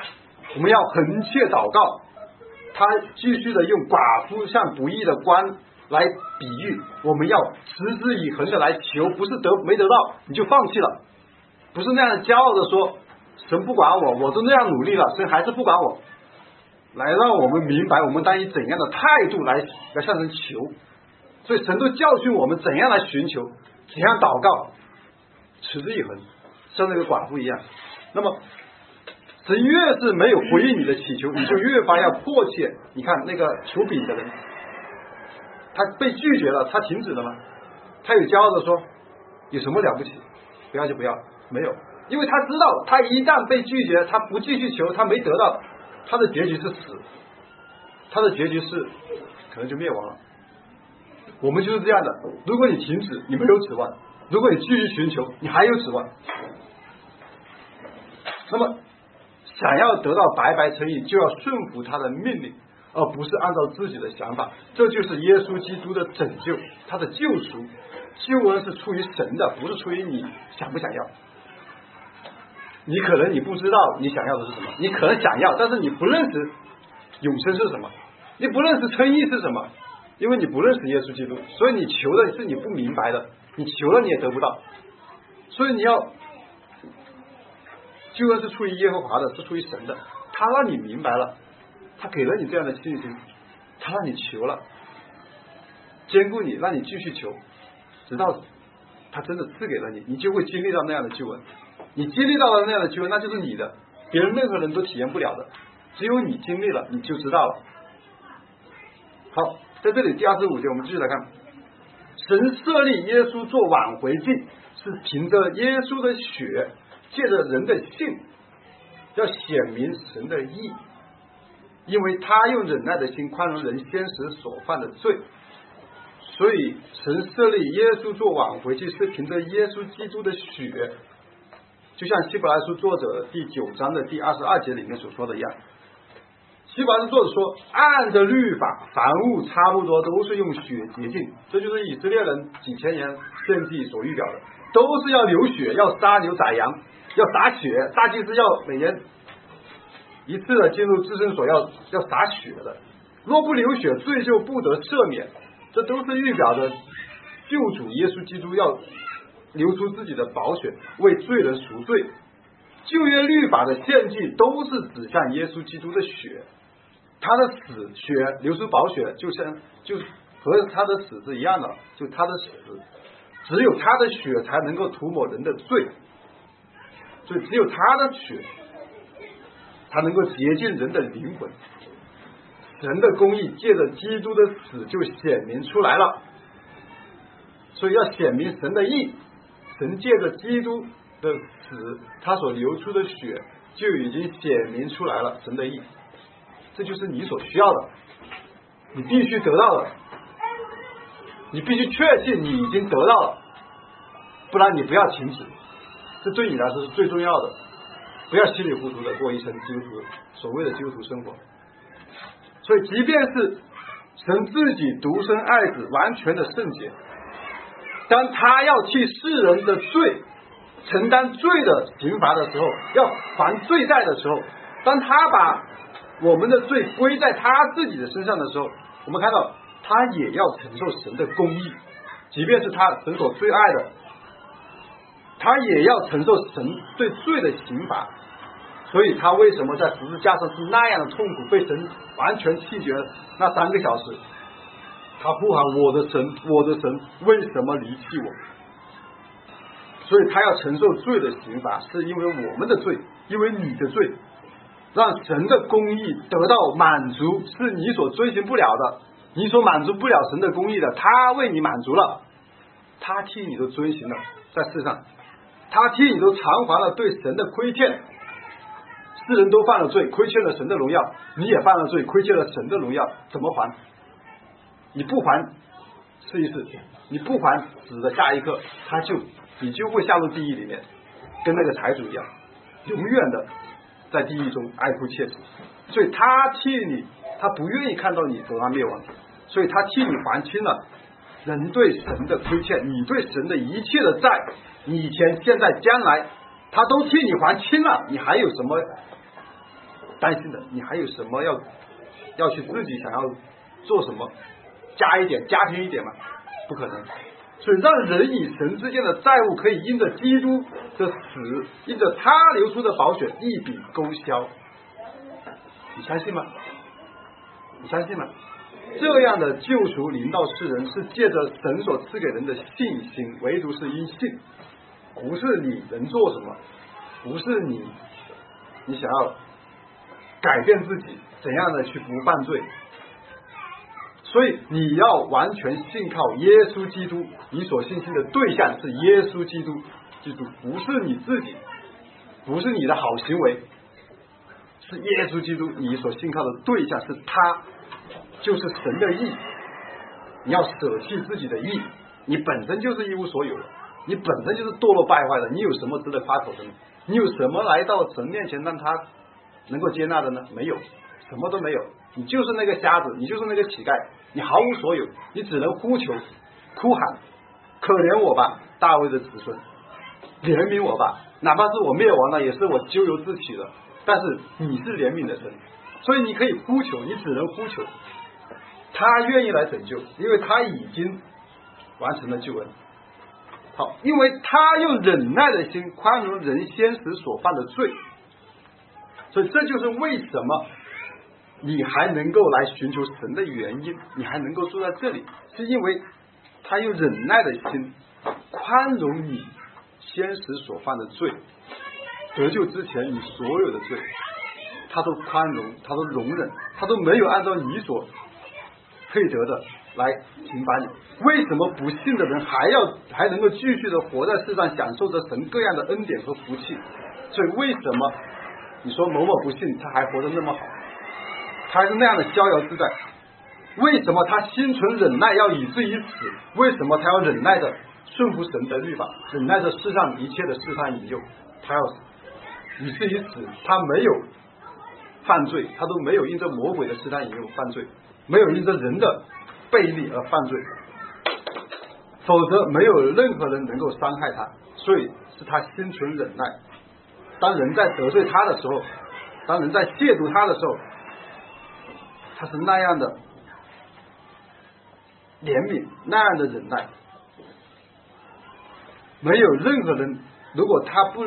我们要横切祷告。他继续的用寡妇像不义的官来比喻，我们要持之以恒的来求，不是没得到你就放弃了，不是那样骄傲的说神不管我都那样努力了，神还是不管我，来让我们明白我们当以怎样的态度来向神求。所以神都教训我们怎样来寻求，怎样祷告，持之以恒，像那个寡妇一样。那么神越是没有回应你的祈求，你就越发要迫切。你看那个求饼的人，他被拒绝了，他停止了吗？他有骄傲的说有什么了不起，不要就不要，没有，因为他知道他一旦被拒绝，他不继续求，他没得到，他的结局是死，他的结局是可能就灭亡了。我们就是这样的，如果你停止，你没有指望；如果你继续寻求，你还有指望。那么想要得到白白称义，就要顺服他的命令，而不是按照自己的想法。这就是耶稣基督的拯救，他的救赎。救恩是出于神的，不是出于你想不想要。你可能你不知道你想要的是什么，你可能想要，但是你不认识永生是什么，你不认识称义是什么，因为你不认识耶稣基督，所以你求的是你不明白的，你求了你也得不到。所以你要救恩是出于耶和华的，是出于神的，他让你明白了，他给了你这样的信心，他让你求了，坚固你，让你继续求，直到他真的赐给了你，你就会经历到那样的救恩。你经历到了那样的救恩，那就是你的，别人任何人都体验不了的，只有你经历了你就知道了。好，在这里第25节我们继续来看，神设立耶稣做挽回祭，是凭着耶稣的血，借着人的信，要显明神的义，因为他用忍耐的心宽容人先时所犯的罪。所以神设立耶稣做挽回祭，是凭着耶稣基督的血，就像希伯来书作者第9章的第22节里面所说的一样。希伯来书作者说，按着律法，凡物差不多都是用血洁净，这就是以色列人几千年献祭所预表的，都是要流血，要杀牛宰羊，要洒血，大祭司要每年一次的进入至圣所要洒血的，若不流血，罪就不得赦免。这都是预表的救主耶稣基督要流出自己的宝血，为罪人赎罪。旧约律法的献祭都是指向耶稣基督的血，他的死血流出宝血，就和他的死是一样的，就他的死，只有他的血才能够涂抹人的罪，所以只有他的血才能够洁净人的灵魂。神的公义借着基督的死就显明出来了，所以要显明神的义，神借着基督的死，他所流出的血就已经显明出来了神的义，这就是你所需要的，你必须得到的，你必须确信你已经得到了，不然你不要停止，这对你来说是最重要的，不要稀里糊涂的过一生基督徒所谓的基督徒生活。所以即便是神自己独生爱子完全的圣洁，当他要替世人的罪承担罪的刑罚的时候，要还罪债的时候，当他把我们的罪归在他自己的身上的时候，我们看到他也要承受神的公义，即便是他神所最爱的，他也要承受神对罪的刑罚。所以他为什么在十字架上是那样的痛苦，被神完全弃绝那3个小时，他呼喊我的神，我的神，为什么离弃我？所以他要承受罪的刑罚，是因为我们的罪，因为你的罪，让神的公义得到满足，是你所追寻不了的，你所满足不了神的公义的，他为你满足了，他替你都遵行了，在世上他替你都偿还了对神的亏欠。世人都犯了罪，亏欠了神的荣耀，你也犯了罪，亏欠了神的荣耀，怎么还？你不还，试一试，你不还，死的下一刻你就会下入地狱里面，跟那个财主一样，永远的在地狱中哀哭切齿。所以他替你，他不愿意看到你走上灭亡，所以他替你还清了人对神的亏欠，你对神的一切的债，你以前现在将来他都替你还清了，你还有什么担心的，你还有什么要去自己想要做什么，加添一点吗？不可能。所以让人与神之间的债务可以因着基督的死，因着他流出的宝血一笔勾销。你相信吗？你相信吗？这样的救赎临到世人，是借着神所赐给人的信心，唯独是因信，不是你能做什么，不是你想要改变自己怎样的去不犯罪。所以你要完全信靠耶稣基督，你所信心的对象是耶稣基督，记住，不是你自己，不是你的好行为，是耶稣基督，你所信靠的对象是他，就是神的义。你要舍弃自己的义，你本身就是一无所有的，你本身就是堕落败坏的，你有什么值得夸口的呢？你有什么来到神面前让他能够接纳的呢？没有，什么都没有。你就是那个瞎子，你就是那个乞丐，你毫无所有，你只能呼求哭喊，可怜我吧，大卫的子孙，怜悯我吧，哪怕是我灭亡了，也是我咎由自取的，但是你是怜悯的神，所以你可以呼求，你只能呼求，他愿意来拯救，因为他已经完成了救恩。好，因为他用忍耐的心宽容人先时所犯的罪，所以这就是为什么你还能够来寻求神的原因，你还能够住在这里，是因为他用忍耐的心宽容你先时所犯的罪，得救之前你所有的罪他都宽容，他都容忍，他都没有按照你所配得的来刑罚你。为什么不信的人还能够继续的活在世上，享受着神各样的恩典和福气？所以为什么你说某某不信他还活得那么好，他还是那样的逍遥自在？为什么他心存忍耐要以至于死？为什么他要忍耐的顺服神的律法，忍耐着世上一切的试探引诱？他要以至于死，他没有犯罪，他都没有因着魔鬼的试探引诱犯罪，没有因着人的背逆而犯罪，否则没有任何人能够伤害他。所以是他心存忍耐。当人在得罪他的时候，当人在亵渎他的时候，他是那样的怜悯，那样的忍耐。没有任何人，如果他不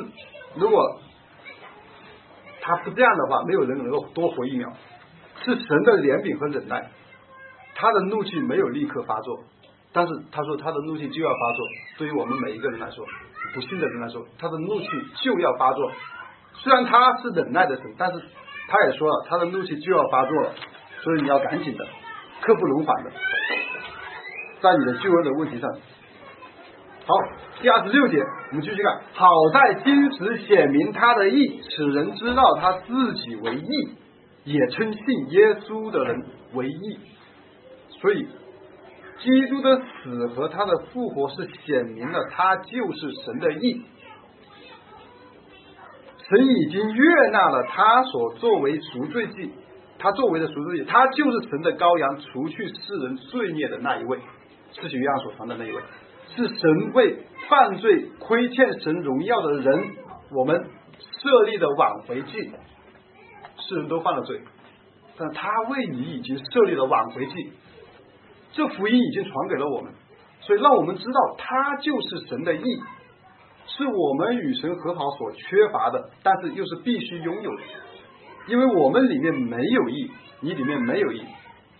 这样的话，没有人能够多活一秒。是神的怜悯和忍耐，他的怒气没有立刻发作，但是他说他的怒气就要发作。对于我们每一个人来说，不信的人来说，他的怒气就要发作。虽然他是忍耐的神，但是他也说了，他的怒气就要发作了，所以你要赶紧的，刻不容缓的，在你的救恩的问题上。好，第26节我们继续看，好在今时显明他的义，使人知道他自己为义，也称信耶稣的人为义。所以基督的死和他的复活是显明了他就是神的义，神已经悦纳了他所作为赎罪祭，他作为的赎罪祭，他就是神的羔羊，除去世人罪孽的那一位，是许约翰所传的那一位，是神为犯罪亏欠神荣耀的人我们设立的挽回祭。世人都犯了罪，但他为你已经设立了挽回祭，这福音已经传给了我们，所以让我们知道他就是神的义，是我们与神和好所缺乏的，但是又是必须拥有的。因为我们里面没有义，你里面没有义，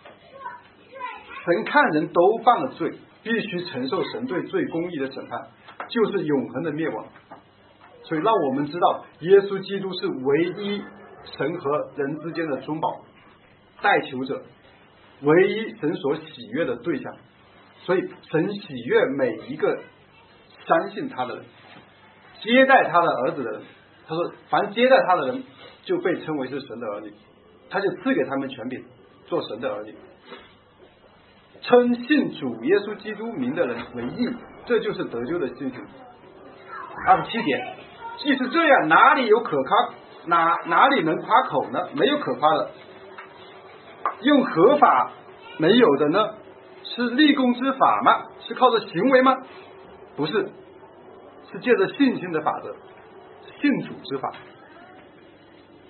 神看人都犯了罪，必须承受神对最公义的审判，就是永恒的灭亡。所以让我们知道耶稣基督是唯一神和人之间的中保代求者，唯一神所喜悦的对象。所以神喜悦每一个相信他的人，接待他的儿子的人。他说凡接待他的人就被称为是神的儿女，他就赐给他们权柄做神的儿女。称信主耶稣基督名的人为义，这就是得救的信心。27节，既是这样，哪里有可夸，哪里能夸口呢？没有可夸的。用合法没有的呢？是立功之法吗？是靠着行为吗？不是，是借着信心的法则，信主之法。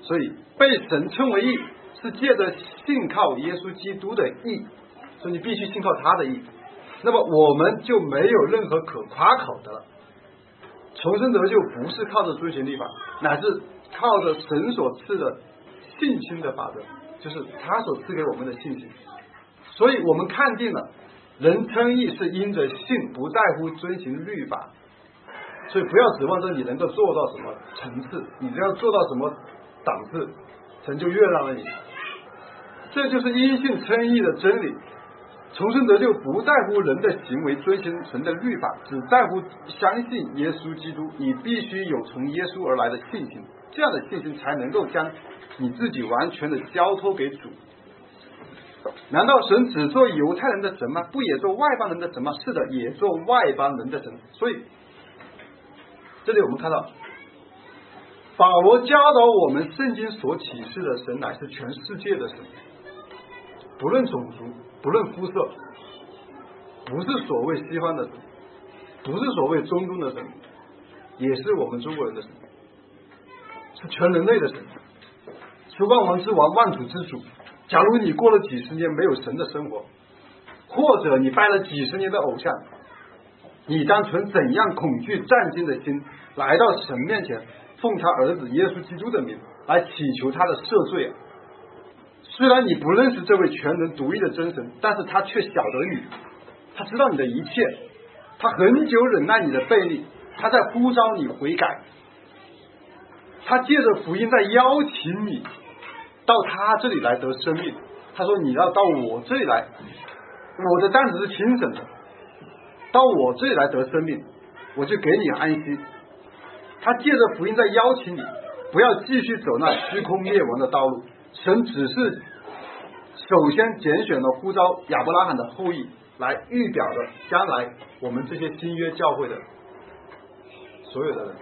所以被神称为义是借着信靠耶稣基督的义，所以你必须信靠他的义。那么我们就没有任何可夸口的了。重生得救不是靠着遵循律法，乃是靠着神所赐的信心的法则，就是他所赐给我们的信心。所以我们看定了人称义是因着信，不在乎遵行律法。所以不要指望着你能够做到什么层次，你只要做到什么档次，神就悦纳了你。这就是因信称义的真理。重生得救不在乎人的行为遵循神的律法，只在乎相信耶稣基督。你必须有从耶稣而来的信心，这样的信心才能够将你自己完全的交托给主。难道神只做犹太人的神吗？不也做外邦人的神吗？是的，也做外邦人的神。所以这里我们看到保罗教导我们，圣经所启示的神乃是全世界的神，不论种族，不论肤色，不是所谓西方的神，不是所谓中东的神，也是我们中国人的神，是全人类的神，是万王之王，万主之主。假如你过了几十年没有神的生活，或者你拜了几十年的偶像，你将存怎样恐惧战惊的心来到神面前，奉他儿子耶稣基督的名来祈求他的赦罪啊！虽然你不认识这位全能独一的真神，但是他却晓得你，他知道你的一切，他很久忍耐你的悖逆，他在呼召你悔改，他借着福音在邀请你到他这里来得生命。他说你要到我这里来，我的担子是轻省的，到我这里来得生命，我就给你安息。他借着福音在邀请你，不要继续走那虚空灭亡的道路。神只是首先拣选了呼召亚伯拉罕的后裔，来预表的将来我们这些新约教会的所有的人。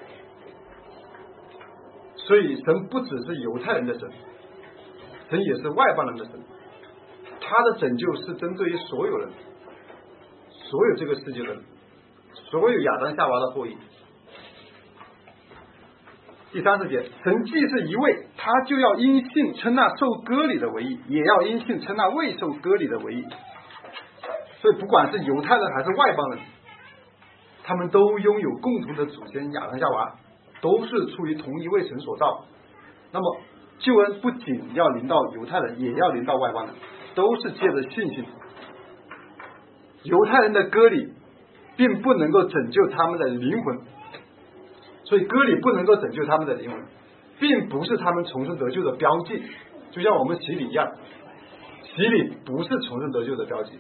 所以神不只是犹太人的神，神也是外邦人的神。他的拯救是针对于所有人，所有这个世界的人，所有亚当夏娃的后裔。第30节，神既是一位，他就要因信称那受割礼的为义，也要因信称那未受割礼的为义。所以不管是犹太人还是外邦人，他们都拥有共同的祖先亚当夏娃，都是出于同一位神所造。那么救恩不仅要临到犹太人，也要临到外邦人，都是借着信心。犹太人的割礼并不能够拯救他们的灵魂，所以割礼不能够拯救他们的灵魂，并不是他们重生得救的标记。就像我们洗礼一样，洗礼不是重生得救的标记，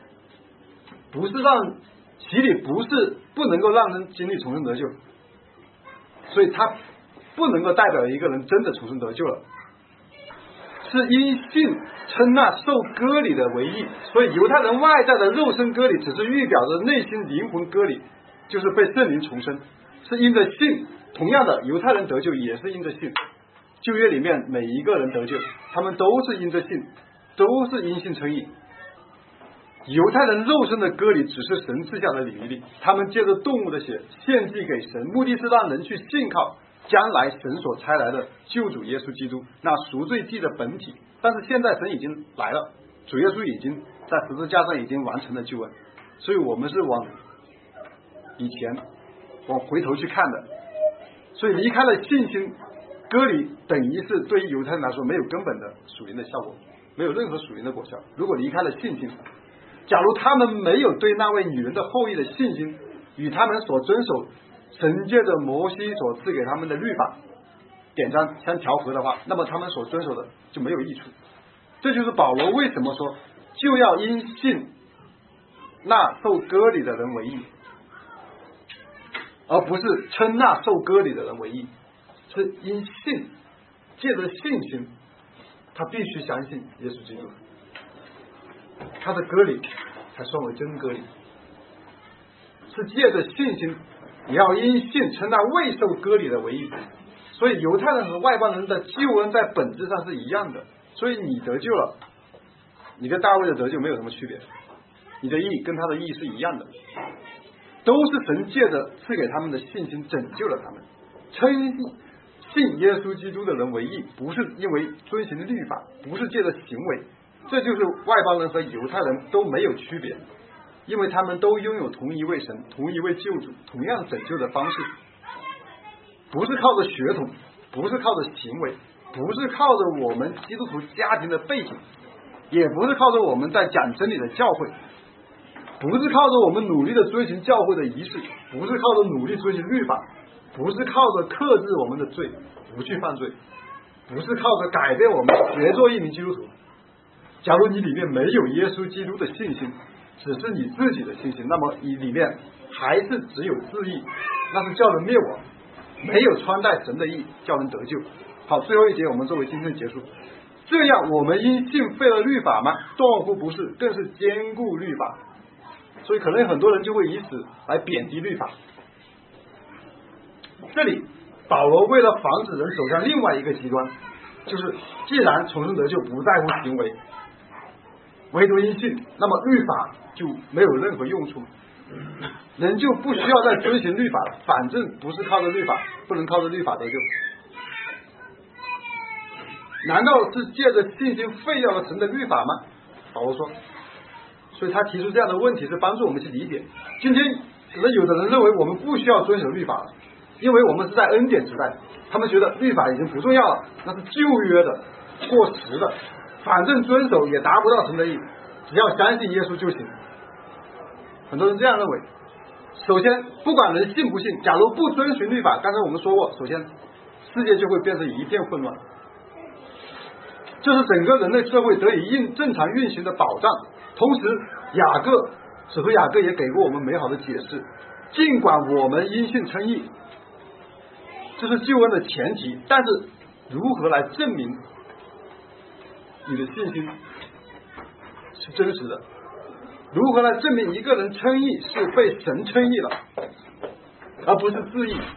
洗礼不是不能够让人经历重生得救，所以它不能够代表一个人真的重生得救了。是因信称那受割礼的为义。所以犹太人外在的肉身割礼只是预表着内心灵魂割礼，就是被圣灵重生，是因着信。同样的，犹太人得救也是因着信。旧约里面每一个人得救，他们都是因着信，都是因信称义。犹太人肉身的割礼只是神赐下的礼仪，他们借着动物的血献祭给神，目的是让人去信靠将来神所差来的救主耶稣基督，那赎罪祭的本体。但是现在神已经来了，主耶稣已经在十字架上已经完成了救恩，所以我们是往以前往回头去看的。所以离开了信心，割礼等于是对于犹太人来说没有根本的属灵的效果，没有任何属灵的果效。如果离开了信心，假如他们没有对那位女人的后裔的信心，与他们所遵守神借着摩西所赐给他们的律法典章相调和的话，那么他们所遵守的就没有益处。这就是保罗为什么说就要因信那受割礼的人为义，而不是称那受割礼的人为义。是因信，借着信心，他必须相信耶稣基督，他的割礼才算为真割礼。是借着信心，也要因信称那未受割礼的为义。所以犹太人和外邦人的救恩在本质上是一样的。所以你得救了，你跟大卫的得救没有什么区别，你的义跟他的义是一样的，都是神借着赐给他们的信心拯救了他们。信信耶稣基督的人为义，不是因为遵行律法，不是借着行为，这就是外邦人和犹太人都没有区别，因为他们都拥有同一位神，同一位救主，同样拯救的方式，不是靠着血统，不是靠着行为，不是靠着我们基督徒家庭的背景，也不是靠着我们在讲真理的教会，不是靠着我们努力的遵循教会的仪式，不是靠着努力遵循律法，不是靠着克制我们的罪不去犯罪，不是靠着改变我们学做一名基督徒。假如你里面没有耶稣基督的信心，只是你自己的信心，那么你里面还是只有自义，那是叫人灭亡，没有穿戴神的义叫人得救。好，最后一节我们作为今天的结束。这样我们因信废了律法吗？断乎不是，更是坚固律法。所以可能很多人就会以此来贬低律法。这里保罗为了防止人走向另外一个极端，就是既然重生得救不在乎行为，唯独因信，那么律法就没有任何用处，人就不需要再遵循律法了，反正不是靠着律法，不能靠着律法得救。难道是借着信心废掉了神的律法吗？保罗说，所以他提出这样的问题是帮助我们去理解。今天可能有的人认为我们不需要遵守律法了，因为我们是在恩典时代，他们觉得律法已经不重要了，那是旧约的，过时的，反正遵守也达不到神的意，只要相信耶稣就行。很多人这样认为。首先不管人信不信，假如不遵循律法，刚才我们说过，首先世界就会变成一片混乱，这是整个人类社会得以正常运行的保障。同时使徒雅各也给过我们美好的解释，尽管我们因信称义，这是救恩的前提，但是如何来证明你的信心是真实的？如何来证明一个人称义是被神称义了，而不是自义？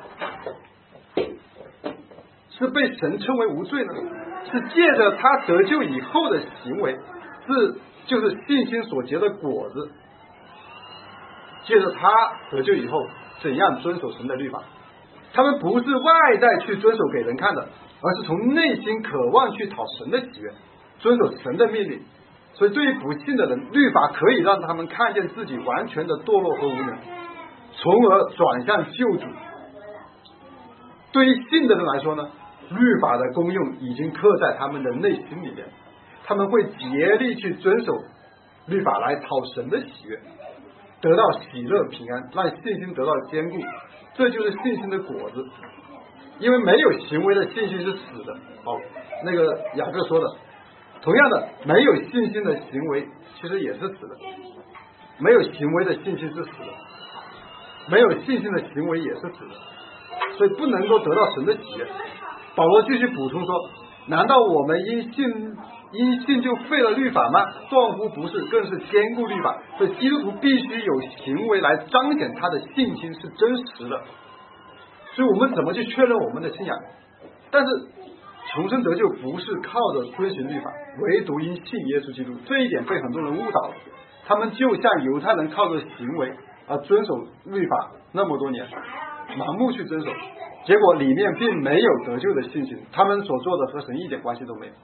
是被神称为无罪呢？是借着他得救以后的行为，就是信心所结的果子。借着他得救以后怎样遵守神的律法，他们不是外在去遵守给人看的，而是从内心渴望去讨神的喜悦，遵守神的命令。所以对于不信的人，律法可以让他们看见自己完全的堕落和无能，从而转向救主。对于信的人来说呢，律法的功用已经刻在他们的内心里面，他们会竭力去遵守律法来讨神的喜悦，得到喜乐平安，让信心得到坚固。这就是信心的果子。因为没有行为的信心是死的。那个雅各说的，同样的，没有信心的行为其实也是死的，没有行为的信心是死的，没有信心的行为也是死的，所以不能够得到神的喜悦。保罗继续补充说，难道我们因信就废了律法吗？断乎不是，更是坚固律法。所以基督徒必须有行为来彰显他的信心是真实的。所以我们怎么去确认我们的信仰？但是重生得救不是靠着遵循律法，唯独因信耶稣基督。这一点被很多人误导了，他们就像犹太人靠着行为而遵守律法那么多年，盲目去遵守，结果里面并没有得救的信心，他们所做的和神一点关系都没有。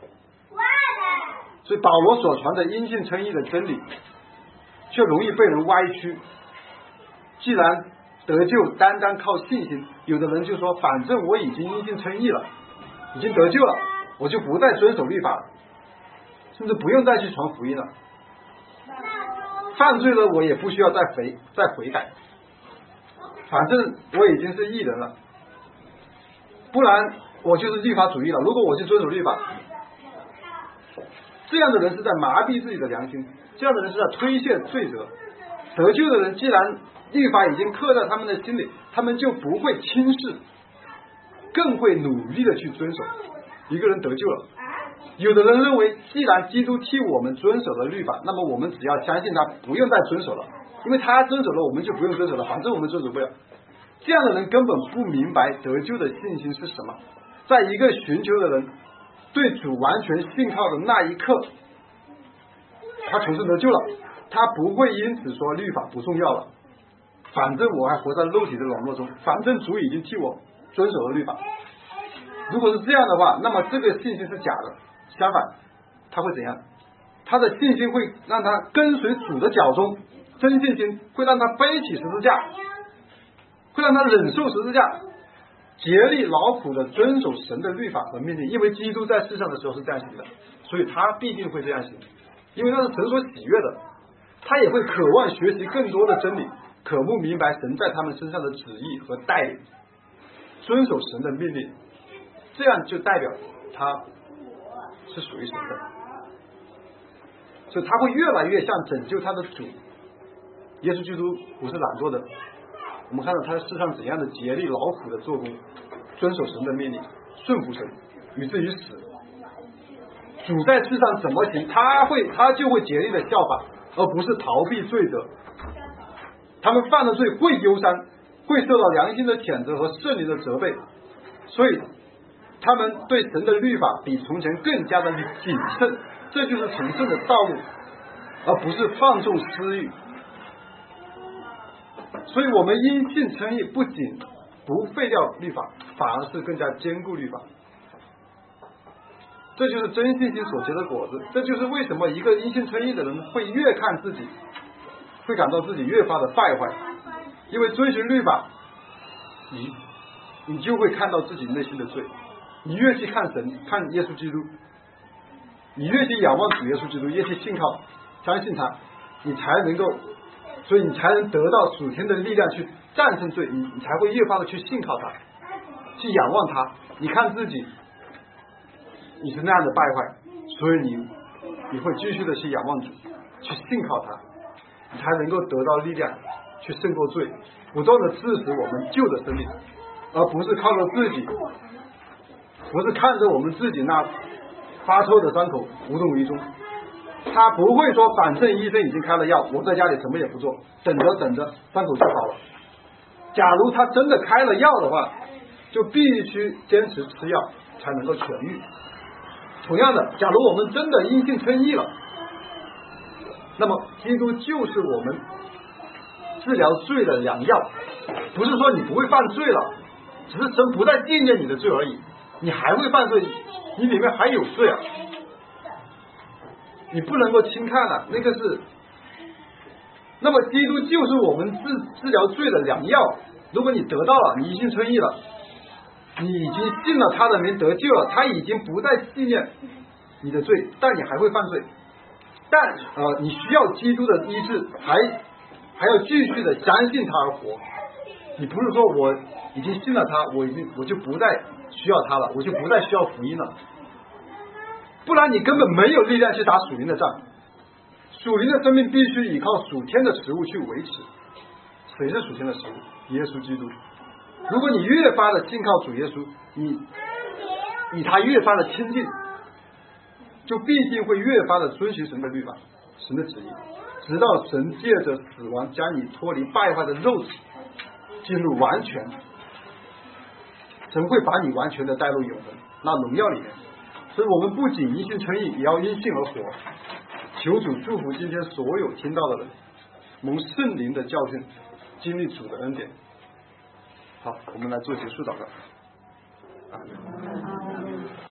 所以保罗所传的因信称义的真理却容易被人歪曲。既然得救单单靠信心，有的人就说，反正我已经因信称义了，已经得救了，我就不再遵守律法了，甚至不用再去传福音了，犯罪了我也不需要再悔改，反正我已经是义人了，不然我就是律法主义了。如果我去遵守律法，这样的人是在麻痹自己的良心，这样的人是在推卸罪责。得救的人既然律法已经刻在他们的心里，他们就不会轻视，更会努力的去遵守。一个人得救了，有的人认为既然基督替我们遵守了律法，那么我们只要相信他，不用再遵守了，因为他遵守了，我们就不用遵守了，反正我们遵守不了。这样的人根本不明白得救的信心是什么。在一个寻求的人对主完全信靠的那一刻，他重生得救了，他不会因此说律法不重要了，反正我还活在肉体的软弱中，反正主已经替我遵守了律法。如果是这样的话，那么这个信心是假的。相反，他会怎样？他的信心会让他跟随主的脚踪，真信心会让他背起十字架，会让他忍受十字架，竭力劳苦的遵守神的律法和命令。因为基督在世上的时候是这样行的，所以他必定会这样行，因为那是神所喜悦的。他也会渴望学习更多的真理，渴慕明白神在他们身上的旨意和带领，遵守神的命令，这样就代表他是属于神的，所以他会越来越像拯救他的主。耶稣基督不是懒惰的，我们看到他在世上怎样的竭力劳苦的做工，遵守神的命令，顺服神，以至于死。主在世上怎么行，他就会竭力的效法，而不是逃避罪责。他们犯了罪会忧伤，会受到良心的谴责和圣灵的责备，所以他们对神的律法比从前更加的谨慎，这就是成圣的道路，而不是放纵私欲。所以我们因信称义，不仅不废掉律法，反而是更加坚固律法。这就是真信心所结的果子。这就是为什么一个因信称义的人会越看自己，会感到自己越发的败坏。因为遵循律法，你就会看到自己内心的罪。你越去看神，看耶稣基督，你越去仰望主耶稣基督，越去信靠相信他，你才能够，所以你才能得到属天的力量去战胜罪，你才会越发的去信靠他，去仰望他。你看自己你是那样的败坏，所以你会继续的去仰望主，去信靠他，你才能够得到力量去胜过罪，不断的支持我们旧的生命，而不是靠着自己，不是看着我们自己那发臭的伤口无动于衷。他不会说反正医生已经开了药，我在家里什么也不做，等着伤口就好了。假如他真的开了药的话，就必须坚持吃药才能够痊愈。同样的，假如我们真的因信称义了，那么基督就是我们治疗罪的良药。不是说你不会犯罪了，只是神不再纪念你的罪而已，你还会犯罪，你里面还有罪啊，你不能够轻看了，那个是。那么基督就是我们治疗罪的良药。如果你得到了，你因信称义了，你已经信了他的名得救了，他已经不再纪念你的罪，但你还会犯罪。但你需要基督的医治，还要继续的相信他而活。你不是说我已经信了他，我就不再需要他了，我就不再需要福音了，不然你根本没有力量去打属灵的仗。属灵的生命必须依靠属天的食物去维持。谁是属天的食物？耶稣基督。如果你越发的信靠主耶稣，你与他越发的亲近，就必定会越发的遵循神的律法，神的旨意，直到神借着死亡将你脱离败坏的肉体，进入完全，神会把你完全的带入永恒那荣耀里面。所以我们不仅因信称义，也要因信而活。求主祝福今天所有听到的人，蒙圣灵的教训，经历主的恩典。好，我们来做结束祷告。